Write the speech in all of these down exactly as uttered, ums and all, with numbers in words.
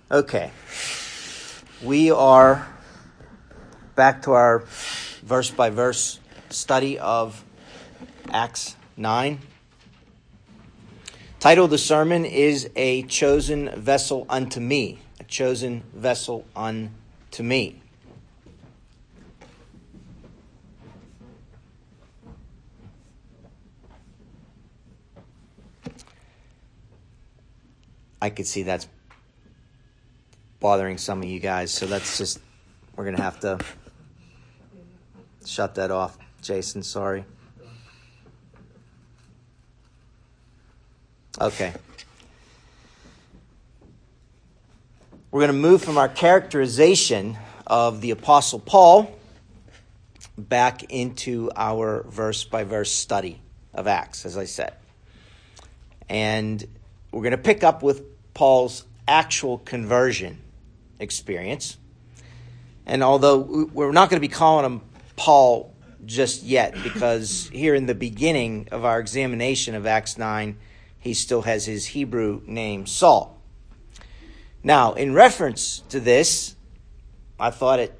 Okay, we are back to our verse-by-verse study of Acts nine. Title of the sermon is A Chosen Vessel Unto Me. A Chosen Vessel Unto Me. I could see that's bothering some of you guys, so that's just, we're going to have to shut that off. Jason, sorry. Okay. We're going to move from our characterization of the Apostle Paul back into our verse-by-verse study of Acts, as I said. And we're going to pick up with Paul's actual conversion experience. And although we're not going to be calling him Paul just yet, because here in the beginning of our examination of Acts nine, he still has his Hebrew name, Saul. Now, in reference to this, I thought it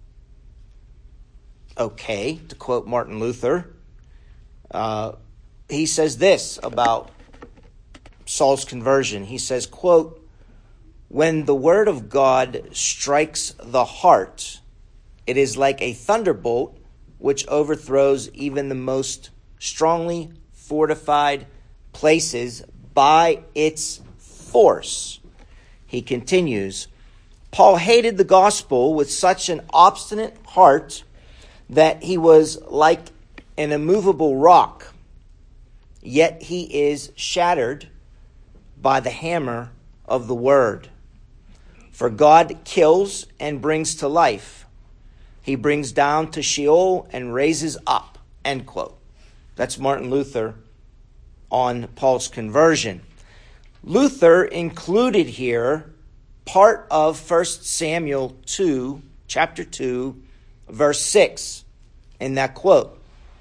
okay to quote Martin Luther. Uh, he says this about Saul's conversion. He says, quote, "When the word of God strikes the heart, it is like a thunderbolt which overthrows even the most strongly fortified places by its force." He continues, "Paul hated the gospel with such an obstinate heart that he was like an immovable rock, yet he is shattered by the hammer of the word. For God kills and brings to life. He brings down to Sheol and raises up." End quote. That's Martin Luther on Paul's conversion. Luther included here part of First Samuel two, chapter two, verse six in that quote.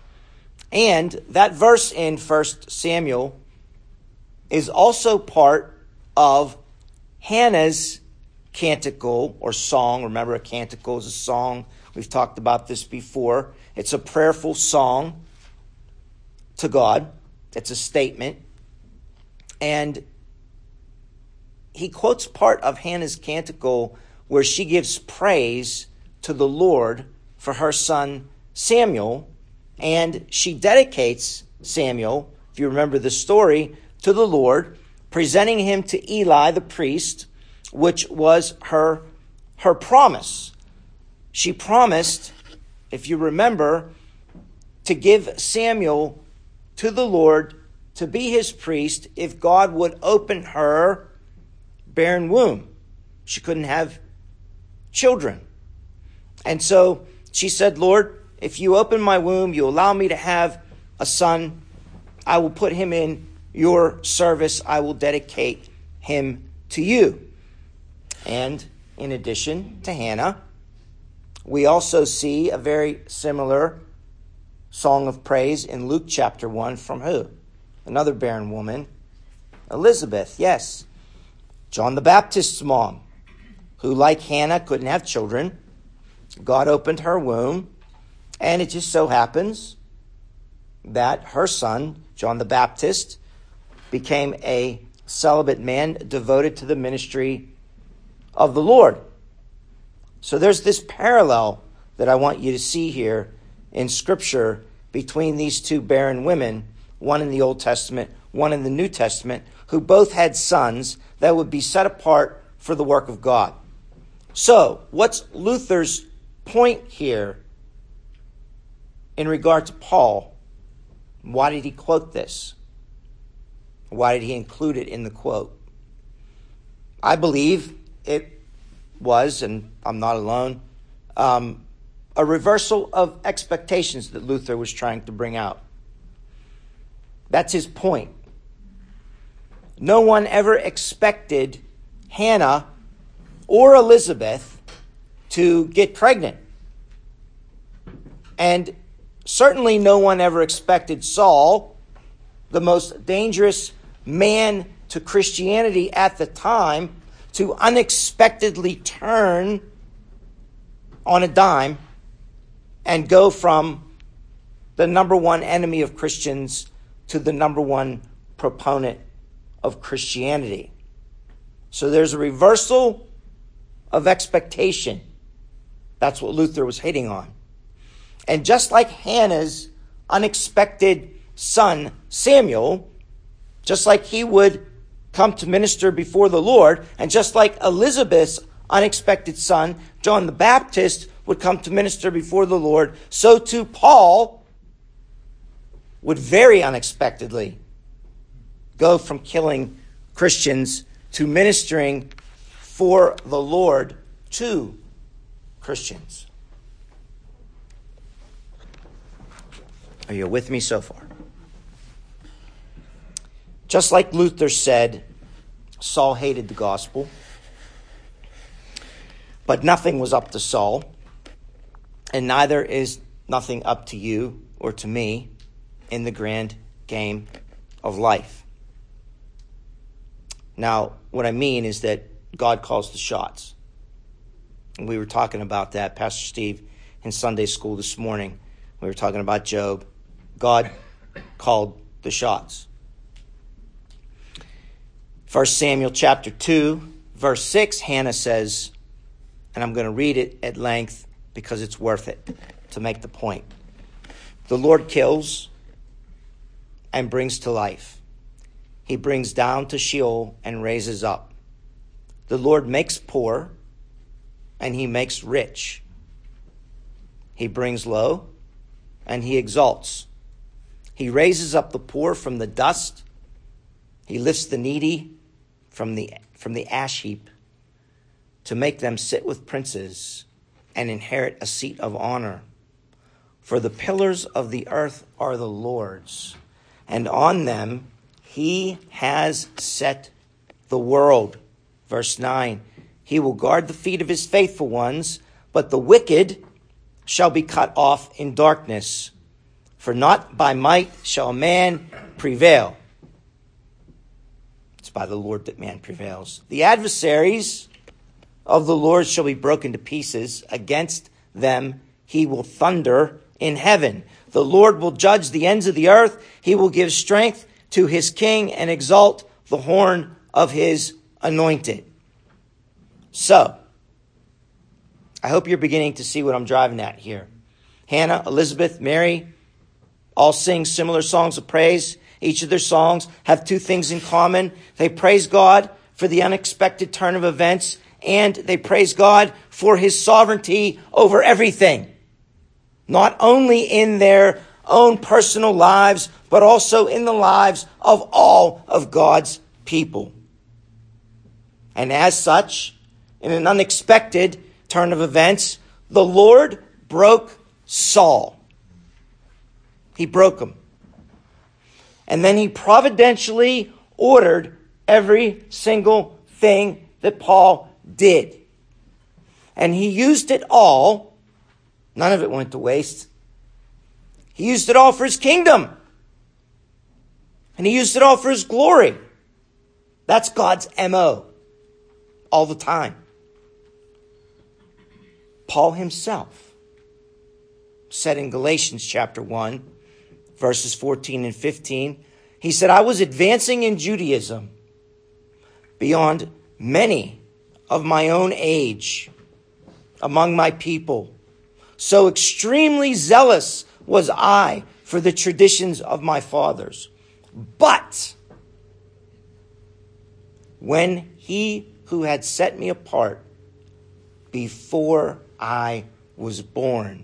And that verse in First Samuel is also part of Hannah's canticle or song. Remember, a canticle is a song. We've talked about this before. It's a prayerful song to God. It's a statement. And he quotes part of Hannah's canticle where she gives praise to the Lord for her son Samuel. And she dedicates Samuel, if you remember the story, to the Lord, presenting him to Eli the priest, which was her, her promise. She promised, if you remember, to give Samuel to the Lord to be his priest if God would open her barren womb. She couldn't have children. And so she said, "Lord, if you open my womb, you allow me to have a son, I will put him in your service. I will dedicate him to you." And in addition to Hannah, we also see a very similar song of praise in Luke chapter one from who? Another barren woman, Elizabeth, yes. John the Baptist's mom, who like Hannah couldn't have children. God opened her womb, and it just so happens that her son, John the Baptist, became a celibate man devoted to the ministry of the Lord. So there's this parallel that I want you to see here in Scripture between these two barren women, one in the Old Testament, one in the New Testament, who both had sons that would be set apart for the work of God. So, what's Luther's point here in regard to Paul? Why did he quote this? Why did he include it in the quote? I believe it was, and I'm not alone, um, a reversal of expectations that Luther was trying to bring out. That's his point. No one ever expected Hannah or Elizabeth to get pregnant. And certainly no one ever expected Saul, the most dangerous man to Christianity at the time, to unexpectedly turn on a dime and go from the number one enemy of Christians to the number one proponent of Christianity. So there's a reversal of expectation. That's what Luther was hitting on. And just like Hannah's unexpected son, Samuel, just like he would come to minister before the Lord, and just like Elizabeth's unexpected son, John the Baptist, would come to minister before the Lord, so too Paul would very unexpectedly go from killing Christians to ministering for the Lord to Christians. Are you with me so far? Just like Luther said, Saul hated the gospel, but nothing was up to Saul, and neither is nothing up to you or to me in the grand game of life. Now, what I mean is that God calls the shots. And we were talking about that, Pastor Steve, in Sunday school this morning. We were talking about Job. God called the shots. First Samuel chapter two, verse six, Hannah says, and I'm going to read it at length because it's worth it to make the point. The Lord kills and brings to life. He brings down to Sheol and raises up. The Lord makes poor and he makes rich. He brings low and he exalts. He raises up the poor from the dust. He lifts the needy from the, from the ash heap to make them sit with princes and inherit a seat of honor. For the pillars of the earth are the Lord's, and on them he has set the world. Verse nine, he will guard the feet of his faithful ones, but the wicked shall be cut off in darkness. For not by might shall a man prevail. It's by the Lord that man prevails. The adversaries of the Lord shall be broken to pieces. Against them he will thunder in heaven. The Lord will judge the ends of the earth. He will give strength to his king and exalt the horn of his anointed. So, I hope you're beginning to see what I'm driving at here. Hannah, Elizabeth, Mary, all sing similar songs of praise. Each of their songs have two things in common. They praise God for the unexpected turn of events, and they praise God for his sovereignty over everything. Not only in their own personal lives, but also in the lives of all of God's people. And as such, in an unexpected turn of events, the Lord broke Saul. He broke him. And then he providentially ordered every single thing that Paul did. And he used it all. None of it went to waste. He used it all for his kingdom. And he used it all for his glory. That's God's M O all the time. Paul himself said in Galatians chapter one, verses fourteen and fifteen, he said, I was advancing in Judaism beyond many of my own age among my people. So extremely zealous was I for the traditions of my fathers. But when he who had set me apart before I was born,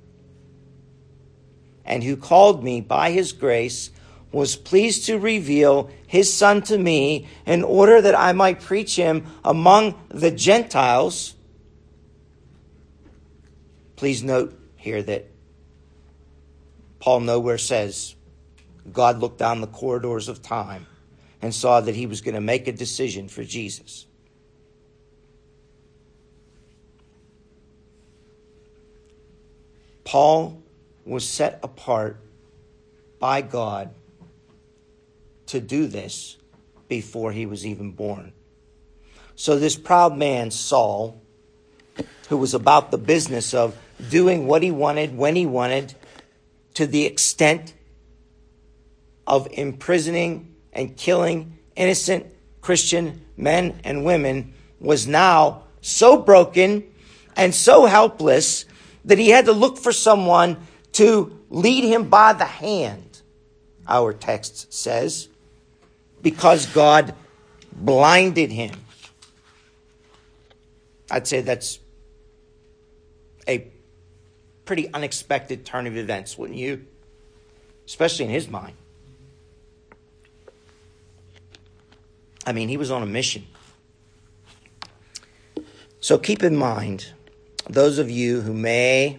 and who called me by his grace, was pleased to reveal his Son to me in order that I might preach him among the Gentiles. Please note here that Paul nowhere says God looked down the corridors of time and saw that he was going to make a decision for Jesus. Paul was set apart by God to do this before he was even born. So this proud man, Saul, who was about the business of doing what he wanted, when he wanted, to the extent of imprisoning and killing innocent Christian men and women, was now so broken and so helpless that he had to look for someone to lead him by the hand, our text says, because God blinded him. I'd say that's a pretty unexpected turn of events, wouldn't you? Especially in his mind. I mean, he was on a mission. So keep in mind, those of you who may,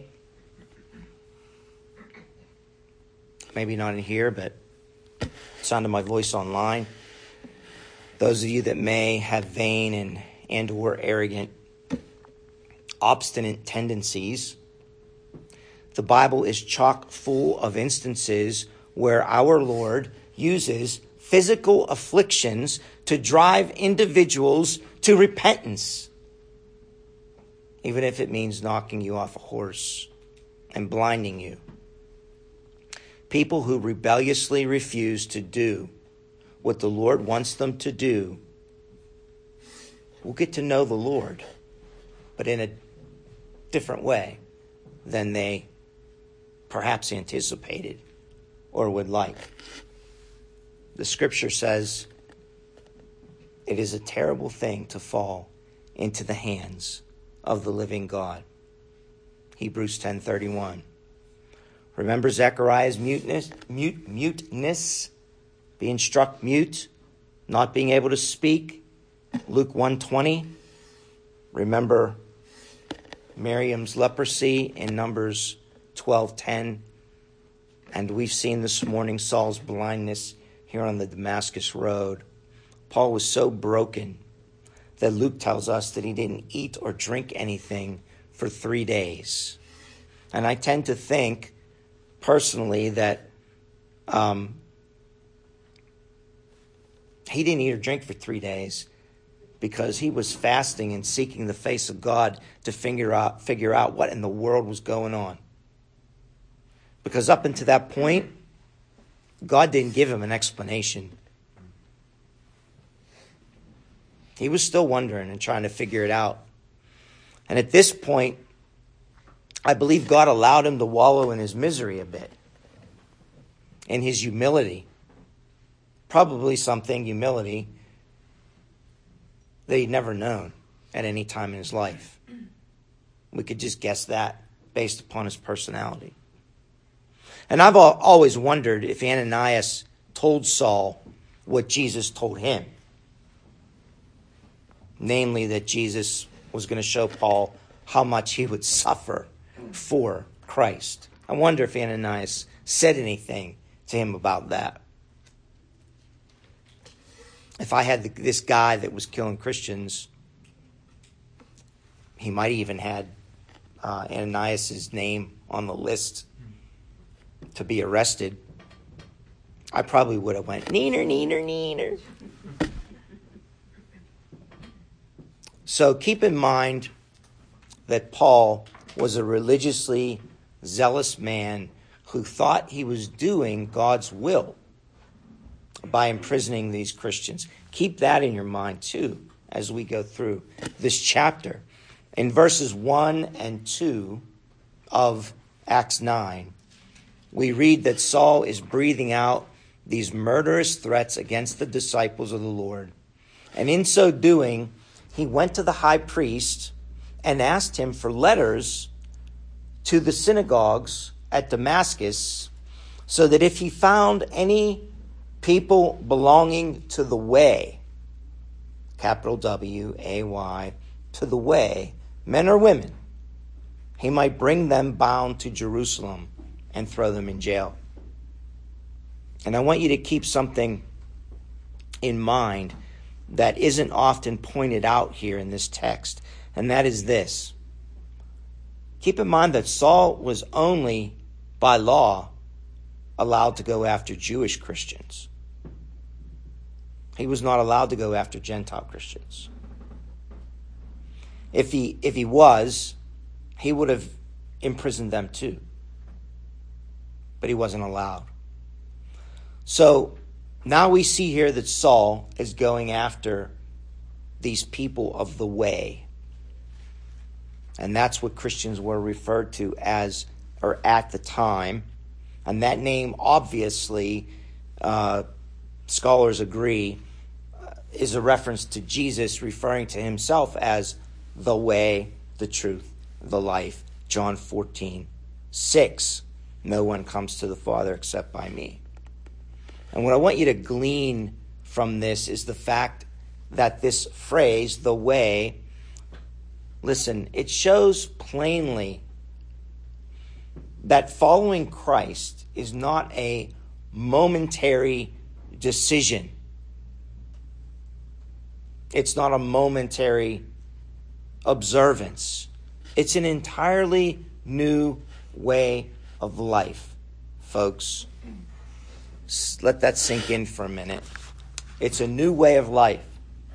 maybe not in here, but sound of my voice online, those of you that may have vain and, and or arrogant, obstinate tendencies, the Bible is chock full of instances where our Lord uses physical afflictions to drive individuals to repentance, even if it means knocking you off a horse and blinding you. People who rebelliously refuse to do what the Lord wants them to do will get to know the Lord, but in a different way than they perhaps anticipated or would like. The scripture says it is a terrible thing to fall into the hands of the living God. Hebrews ten thirty-one. Remember Zechariah's muteness, mute, muteness, being struck mute, not being able to speak. Luke one twenty. Remember Miriam's leprosy in Numbers twelve ten. And we've seen this morning Saul's blindness here on the Damascus Road. Paul was so broken that Luke tells us that he didn't eat or drink anything for three days. And I tend to think personally that um, he didn't eat or drink for three days because he was fasting and seeking the face of God to figure out, figure out what in the world was going on. Because up until that point, God didn't give him an explanation. He was still wondering and trying to figure it out. And at this point, I believe God allowed him to wallow in his misery a bit, in his humility. Probably something, humility, that he'd never known at any time in his life. We could just guess that based upon his personality. And I've always wondered if Ananias told Saul what Jesus told him. Namely, that Jesus was going to show Paul how much he would suffer for Christ. I wonder if Ananias said anything to him about that. If I had the, this guy that was killing Christians, he might even had uh, Ananias' name on the list to be arrested. I probably would have went, neener, neener, neener. So keep in mind that Paul was a religiously zealous man who thought he was doing God's will by imprisoning these Christians. Keep that in your mind too as we go through this chapter. In verses one and two of Acts nine, we read that Saul is breathing out these murderous threats against the disciples of the Lord. And in so doing, he went to the high priest and asked him for letters to the synagogues at Damascus, so that if he found any people belonging to the way, capital W A Y, to the way, men or women, he might bring them bound to Jerusalem and throw them in jail. And I want you to keep something in mind that isn't often pointed out here in this text, and that is this. Keep in mind that Saul was only, by law, allowed to go after Jewish Christians. He was not allowed to go after Gentile Christians. If he if he was, he would have imprisoned them too. But he wasn't allowed. So now we see here that Saul is going after these people of the way. And that's what Christians were referred to as, or at the time. And that name, obviously, uh, scholars agree, uh, is a reference to Jesus, referring to himself as the way, the truth, the life. John fourteen six. No one comes to the Father except by me. And what I want you to glean from this is the fact that this phrase, the way, listen, it shows plainly that following Christ is not a momentary decision. It's not a momentary observance. It's an entirely new way of life, folks. Let that sink in for a minute. It's a new way of life.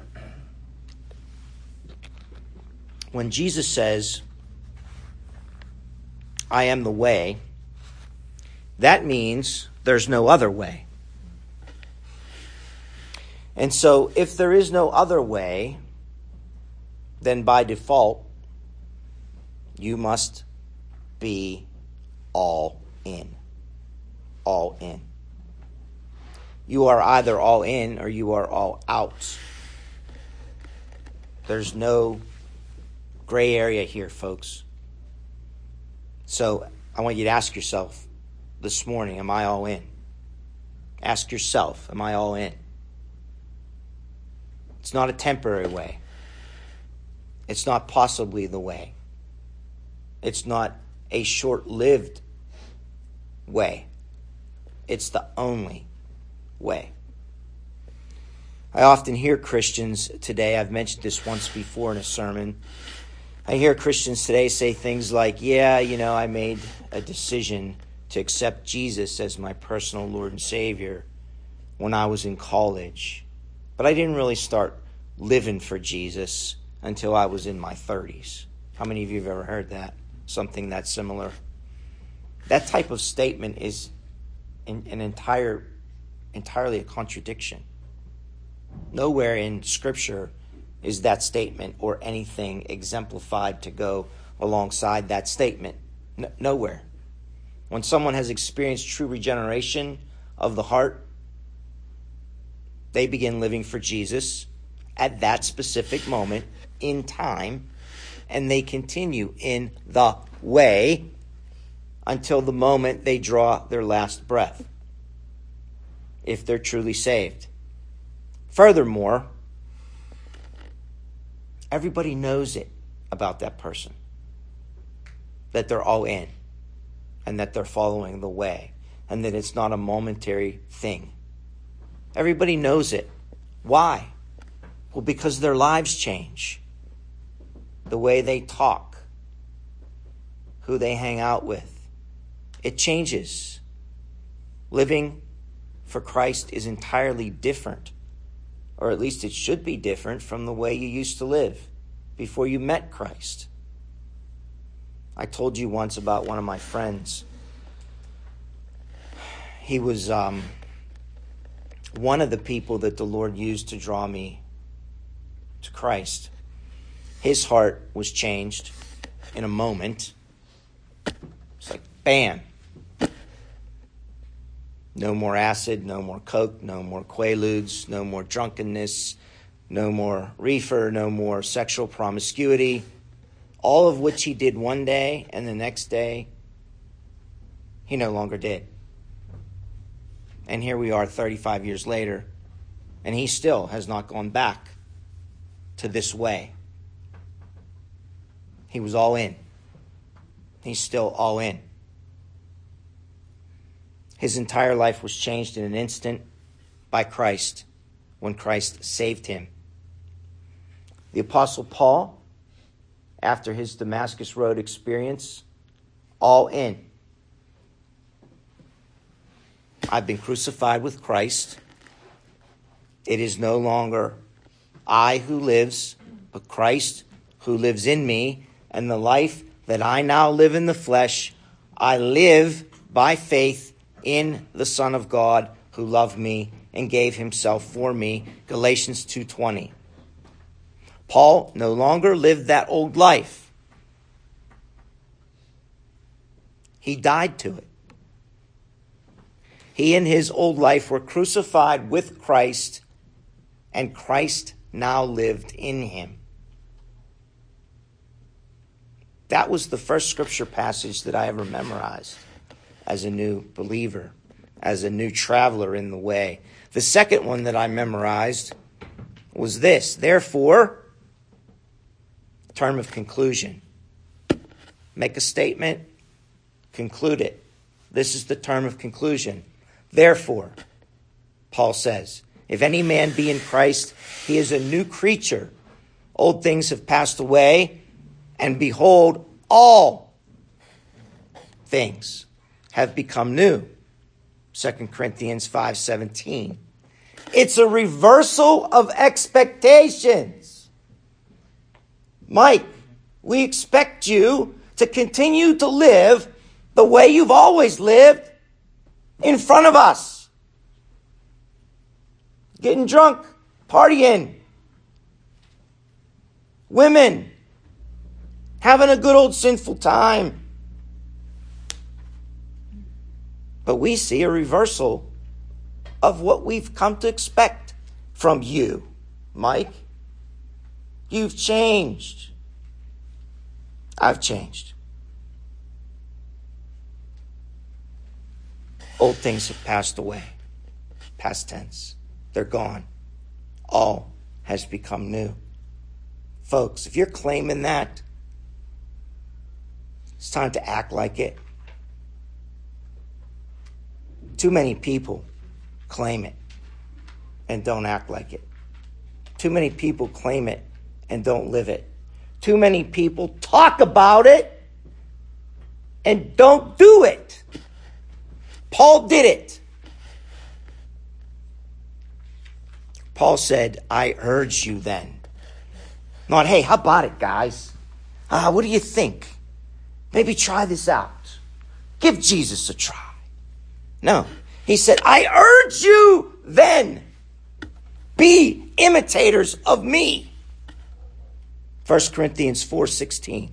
When Jesus says, I am the way, that means there's no other way. And so if there is no other way, then by default, you must be all in. All in. You are either all in or you are all out. There's no gray area here, folks. So I want you to ask yourself this morning, am I all in? Ask yourself, am I all in? It's not a temporary way. It's not possibly the way. It's not a short-lived way. It's the only way. I often hear Christians today, I've mentioned this once before in a sermon, I hear Christians today say things like, yeah, you know, I made a decision to accept Jesus as my personal Lord and Savior when I was in college, but I didn't really start living for Jesus until I was in my thirties. How many of you have ever heard that? Something that's similar? That type of statement is an, an entire, entirely a contradiction. Nowhere in Scripture is that statement or anything exemplified to go alongside that statement. N- nowhere. When someone has experienced true regeneration of the heart, they begin living for Jesus at that specific moment in time, and they continue in the way until the moment they draw their last breath, if they're truly saved. Furthermore, everybody knows it about that person, that they're all in, and that they're following the way, and that it's not a momentary thing. Everybody knows it. Why? Well, because their lives change. The way they talk, who they hang out with, it changes. Living for Christ is entirely different, or at least it should be different from the way you used to live before you met Christ. I told you once about one of my friends. He was um, one of the people that the Lord used to draw me to Christ. His heart was changed in a moment. It's like, bam. No more acid, no more coke, no more quaaludes, no more drunkenness, no more reefer, no more sexual promiscuity. All of which he did one day, and the next day, he no longer did. And here we are thirty-five years later, and he still has not gone back to this way. He was all in. He's still all in. His entire life was changed in an instant by Christ when Christ saved him. The Apostle Paul, after his Damascus Road experience, all in. I've been crucified with Christ. It is no longer I who lives, but Christ who lives in me, and the life that I now live in the flesh, I live by faith in the Son of God who loved me and gave himself for me. Galatians two twenty. Paul no longer lived that old life. He died to it. He and his old life were crucified with Christ, and Christ now lived in him. That was the first scripture passage that I ever memorized as a new believer, as a new traveler in the way. The second one that I memorized was this: therefore, term of conclusion. Make a statement, conclude it. This is the term of conclusion. Therefore, Paul says, if any man be in Christ, he is a new creature. Old things have passed away, and behold, all things have become new. Second Corinthians five seventeen. It's a reversal of expectations. Mike, we expect you to continue to live the way you've always lived in front of us. Getting drunk, partying, women, having a good old sinful time. But we see a reversal of what we've come to expect from you, Mike. You've changed. I've changed. Old things have passed away. Past tense. They're gone. All has become new. Folks, if you're claiming that, it's time to act like it. Too many people claim it and don't act like it. Too many people claim it and don't live it. Too many people talk about it and don't do it. Paul did it. Paul said, I urge you then. Not, hey, how about it, guys? Uh, what do you think? Maybe try this out. Give Jesus a try. No. He said, I urge you then, be imitators of me. First Corinthians four sixteen.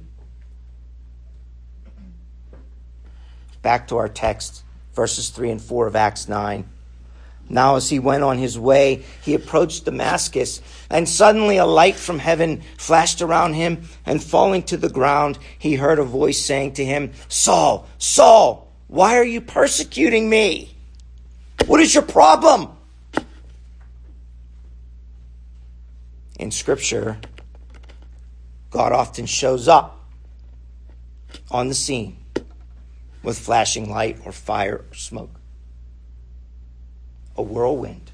Back to our text, verses three and four of Acts nine. Now as he went on his way, he approached Damascus, and suddenly a light from heaven flashed around him, and falling to the ground, he heard a voice saying to him, Saul, Saul, why are you persecuting me? What is your problem? In Scripture, God often shows up on the scene with flashing light or fire or smoke. A whirlwind.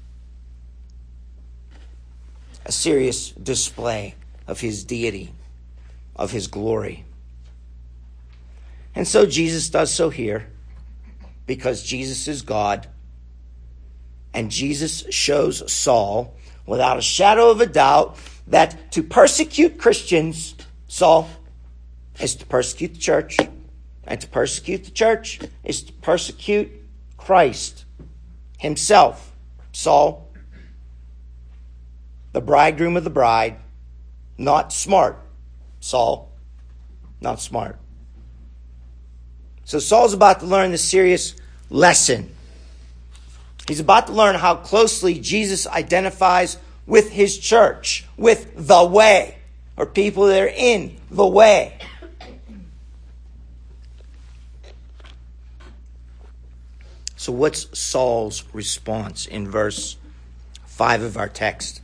A serious display of his deity, of his glory. And so Jesus does so here, because Jesus is God. And Jesus shows Saul, without a shadow of a doubt, that to persecute Christians, Saul, is to persecute the church. And to persecute the church is to persecute Christ himself. Saul, the bridegroom of the bride, not smart. Saul, not smart. So Saul's about to learn the serious lesson. He's about to learn how closely Jesus identifies with his church, with the way, or people that are in the way. So what's Saul's response in verse five of our text?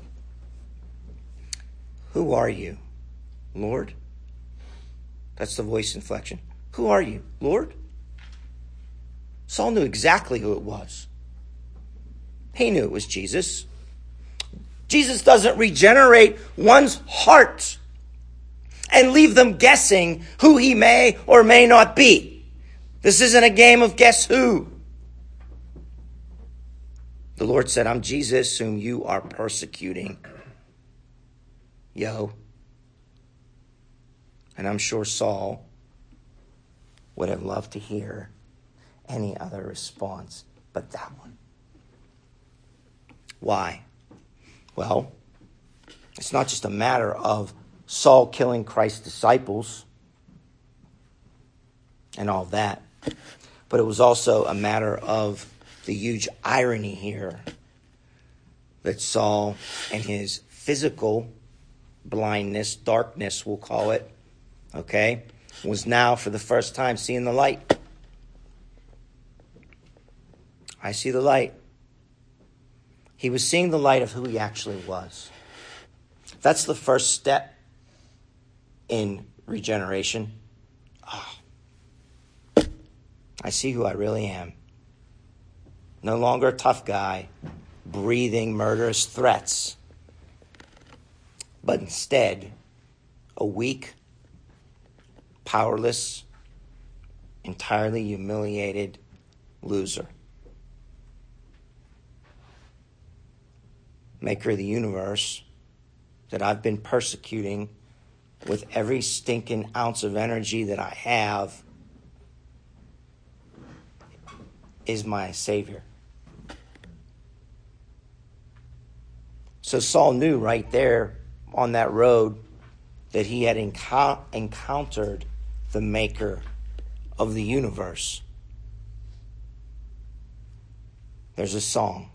Who are you, Lord? That's the voice inflection. Who are you, Lord? Saul knew exactly who it was. He knew it was Jesus. Jesus doesn't regenerate one's heart and leave them guessing who he may or may not be. This isn't a game of guess who. The Lord said, I'm Jesus whom you are persecuting. Yo. And I'm sure Saul would have loved to hear any other response but that one. Why? Well, it's not just a matter of Saul killing Christ's disciples and all that, but it was also a matter of the huge irony here that Saul and his physical blindness, darkness we'll call it, okay, was now for the first time seeing the light. I see the light. He was seeing the light of who he actually was. That's the first step in regeneration. Oh, I see who I really am. No longer a tough guy, breathing murderous threats, but instead a weak, powerless, entirely humiliated loser. Maker of the universe that I've been persecuting with every stinking ounce of energy that I have is my Savior. So Saul knew right there on that road that he had encou- encountered the maker of the universe. There's a song.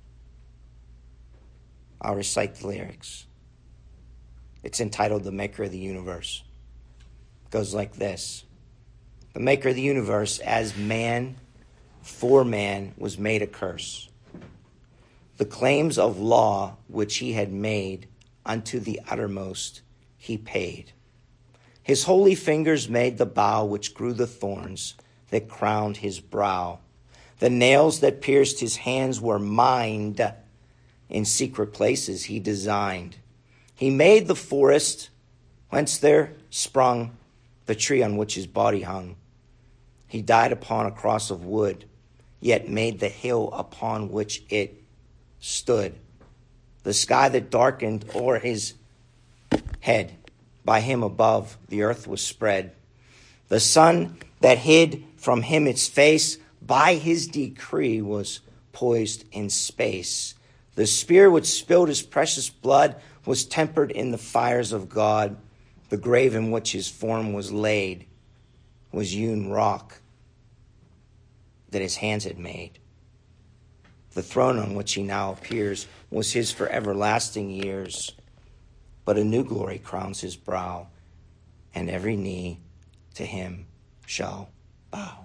I'll recite the lyrics. It's entitled The Maker of the Universe. It goes like this. The maker of the universe, as man for man, was made a curse. The claims of law which he had made unto the uttermost he paid. His holy fingers made the bough which grew the thorns that crowned his brow. The nails that pierced his hands were mined. In secret places he designed. He made the forest whence there sprung the tree on which his body hung. He died upon a cross of wood, yet made the hill upon which it stood. The sky that darkened o'er his head, by him above the earth was spread. The sun that hid from him its face, by his decree was poised in space. The spear which spilled his precious blood was tempered in the fires of God. The grave in which his form was laid was hewn rock that his hands had made. The throne on which he now appears was his for everlasting years. But a new glory crowns his brow, and every knee to him shall bow.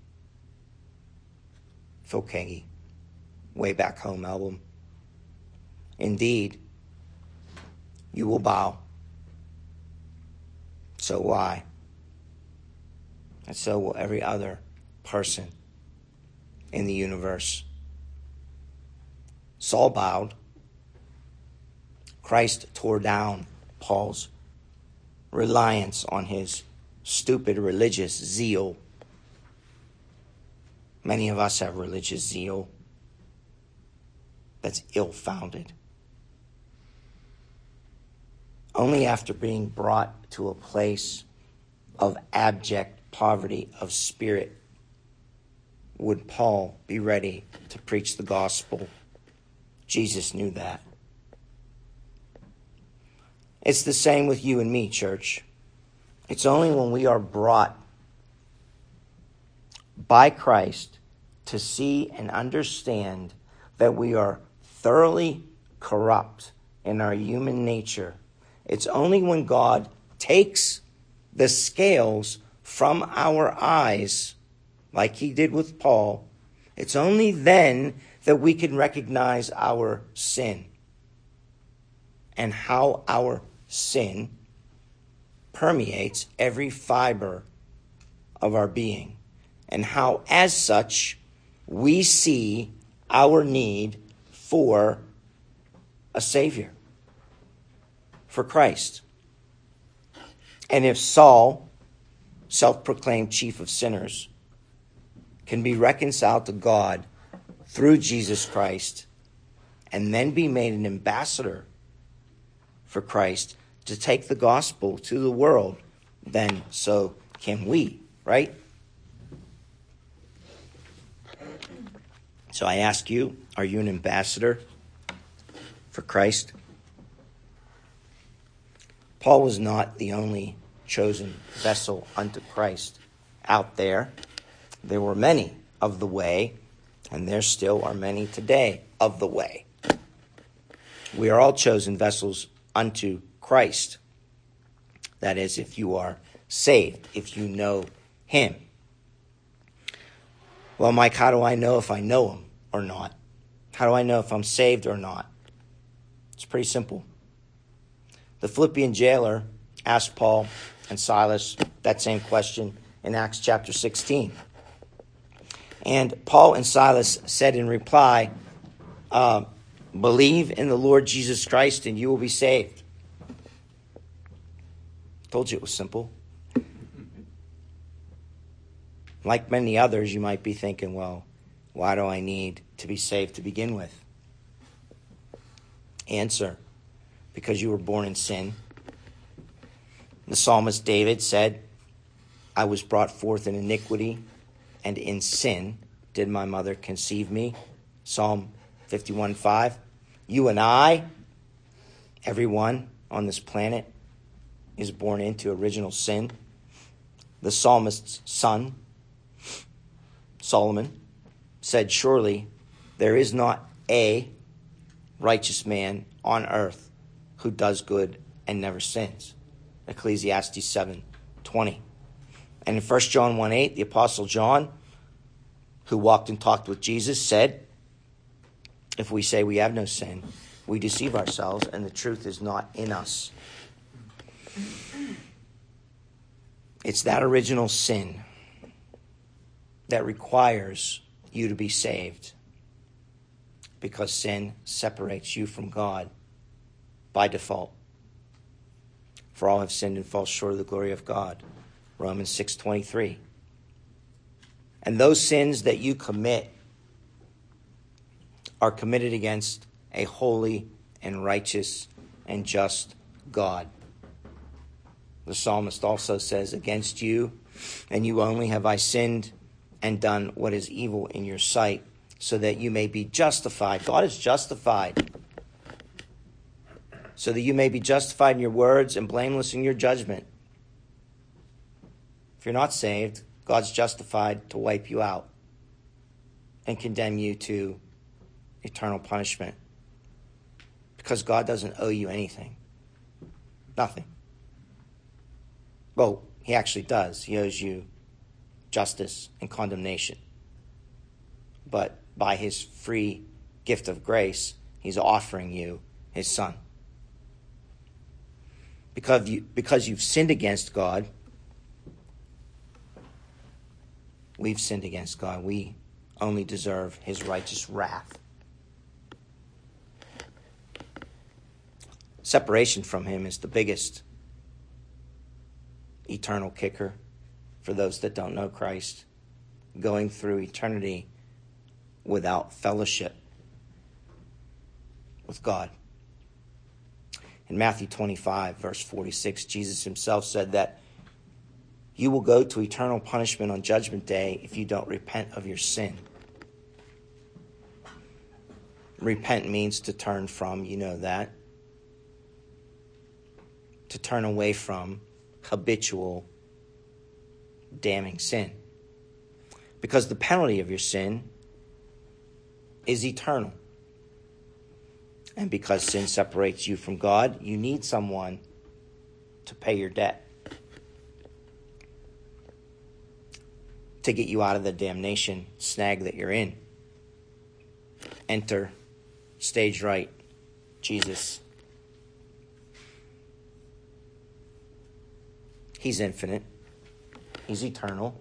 Phil Keaggy, Way Back Home album. Indeed, you will bow. So will I. And so will every other person in the universe. Saul bowed. Christ tore down Paul's reliance on his stupid religious zeal. Many of us have religious zeal that's ill-founded. Only after being brought to a place of abject poverty of spirit would Paul be ready to preach the gospel. Jesus knew that. It's the same with you and me, church. It's only when we are brought by Christ to see and understand that we are thoroughly corrupt in our human nature. It's only when God takes the scales from our eyes, like he did with Paul, it's only then that we can recognize our sin and how our sin permeates every fiber of our being, and how, as such, we see our need for a Savior, for Christ. And if Saul, self-proclaimed chief of sinners, can be reconciled to God through Jesus Christ and then be made an ambassador for Christ to take the gospel to the world, then so can we, right? So I ask you, are you an ambassador for Christ? Paul was not the only chosen vessel unto Christ out there. There were many of the way, and there still are many today of the way. We are all chosen vessels unto Christ. That is, if you are saved, if you know him. Well, Mike, how do I know if I know him or not? How do I know if I'm saved or not? It's pretty simple. The Philippian jailer asked Paul and Silas that same question in Acts chapter sixteen. And Paul and Silas said in reply, uh, believe in the Lord Jesus Christ and you will be saved. Told you it was simple. Like many others, you might be thinking, well, why do I need to be saved to begin with? Answer, because you were born in sin. The psalmist David said, I was brought forth in iniquity, and in sin did my mother conceive me. Psalm fifty-one five. You and I, everyone on this planet, is born into original sin. The psalmist's son, Solomon, said, surely there is not a righteous man on earth who does good and never sins. Ecclesiastes seven twenty. And in First John one eight, the Apostle John, who walked and talked with Jesus, said, if we say we have no sin, we deceive ourselves and the truth is not in us. It's that original sin that requires you to be saved, because sin separates you from God by default. For all have sinned and fall short of the glory of God. Romans six twenty-three. And those sins that you commit are committed against a holy and righteous and just God. The psalmist also says, against you and you only have I sinned and done what is evil in your sight, so that you may be justified. God is justified. So that you may be justified in your words and blameless in your judgment. If you're not saved, God's justified to wipe you out and condemn you to eternal punishment. Because God doesn't owe you anything. Nothing. Well, he actually does. He owes you justice and condemnation. But by his free gift of grace, he's offering you his son. Because, you, because you've sinned against God, we've sinned against God. We only deserve his righteous wrath. Separation from him is the biggest eternal kicker for those that don't know Christ. Going through eternity without fellowship with God. In Matthew twenty-five, verse forty-six, Jesus himself said that you will go to eternal punishment on Judgment Day if you don't repent of your sin. Repent means to turn from, you know that. To turn away from habitual, damning sin. Because the penalty of your sin is eternal. And because sin separates you from God, you need someone to pay your debt, to get you out of the damnation snag that you're in. Enter, stage right, Jesus. He's infinite. He's eternal.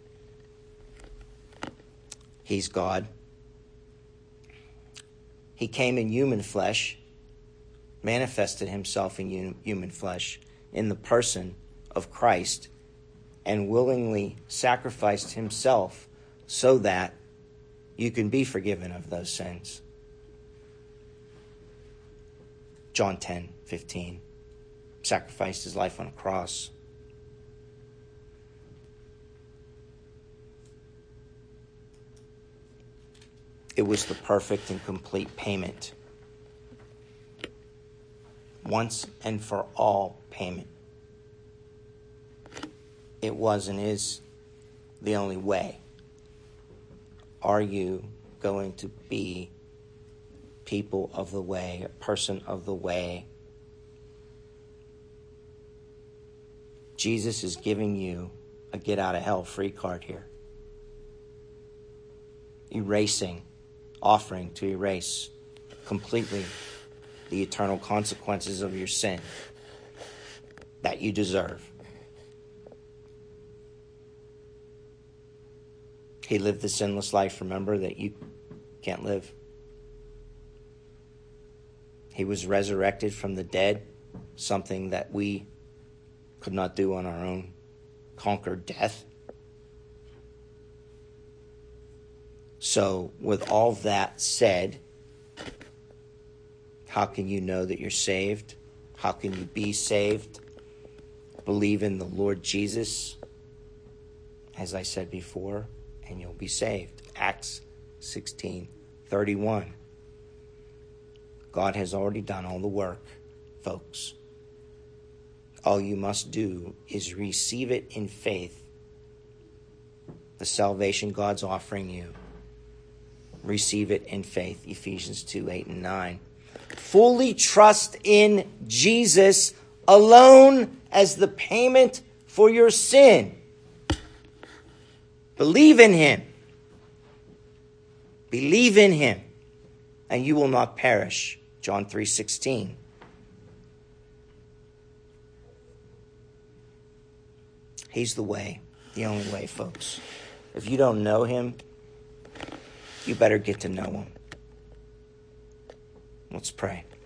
He's God. He came in human flesh, manifested himself in human flesh in the person of Christ, and willingly sacrificed himself so that you can be forgiven of those sins. John ten fifteen. Sacrificed his life on a cross. It was the perfect and complete payment. Once and for all payment. It was and is the only way. Are you going to be people of the way, a person of the way? Jesus is giving you a get out of hell free card here. Erasing, offering to erase completely the eternal consequences of your sin that you deserve. He lived the sinless life, remember, that you can't live. He was resurrected from the dead, something that we could not do on our own. Conquered death. So, with all that said, how can you know that you're saved? How can you be saved? Believe in the Lord Jesus, as I said before, and you'll be saved. Acts sixteen thirty-one. God has already done all the work, folks. All you must do is receive it in faith. The salvation God's offering you. Receive it in faith. Ephesians two, eight, and nine. Fully trust in Jesus alone as the payment for your sin. Believe in him. Believe in him, and you will not perish. John three sixteen. He's the way, the only way, folks. If you don't know him, you better get to know him. Let's pray.